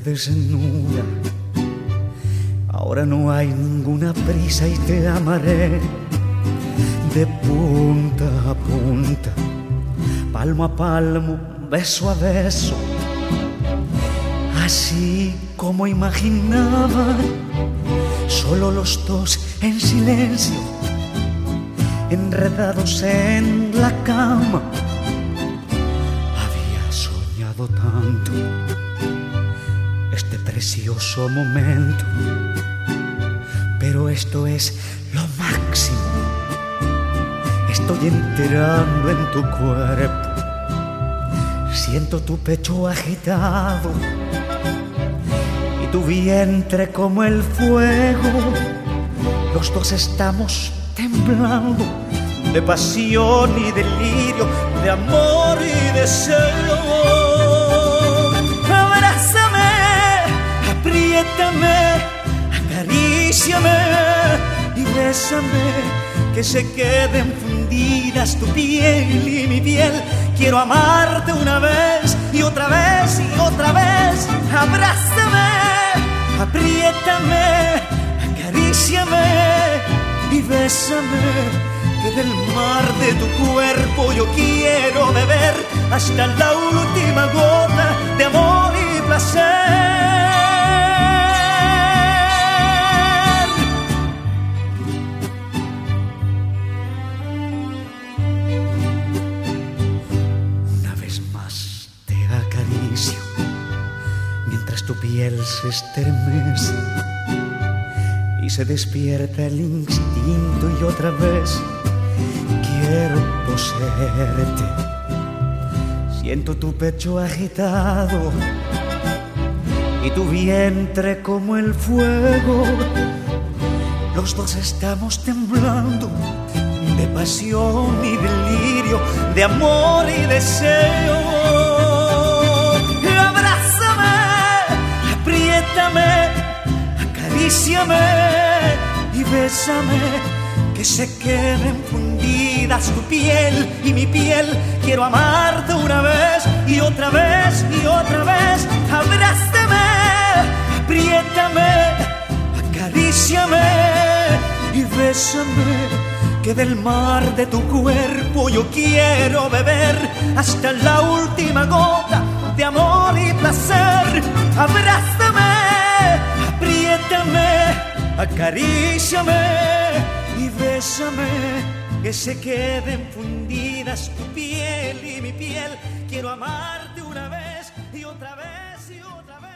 desnuda. Ahora no hay ninguna prisa y te amaré de punta a punta, palmo a palmo, beso a beso, así como imaginaba, solo los dos en silencio, enredados en la cama. Había soñado tanto este precioso momento, pero esto es lo máximo. Estoy entrando en tu cuerpo, siento tu pecho agitado y tu vientre como el fuego. Los dos estamos temblando de pasión y delirio, de amor y deseo. Abrázame, apriétame, acaríciame y bésame, que se queden fundidas tu piel y mi piel. Quiero amarte una vez y otra vez y otra vez. Abrázame, apriétame, acaríciame y bésame, que del mar de tu cuerpo yo quiero beber hasta la última gota de amor y placer. Mientras tu piel se estremece y se despierta el instinto y otra vez quiero poseerte. Siento tu pecho agitado y tu vientre como el fuego. Los dos estamos temblando de pasión y delirio, de amor y deseo. Acaríciame y bésame, que se queden fundidas tu piel y mi piel. Quiero amarte una vez y otra vez y otra vez. Abrázame, apriétame, acaríciame y bésame, que del mar de tu cuerpo yo quiero beber hasta la última gota de amor y placer. Abrázame, apriétame, acaríciame y bésame, que se queden fundidas tu piel y mi piel. Quiero amarte una vez y otra vez y otra vez.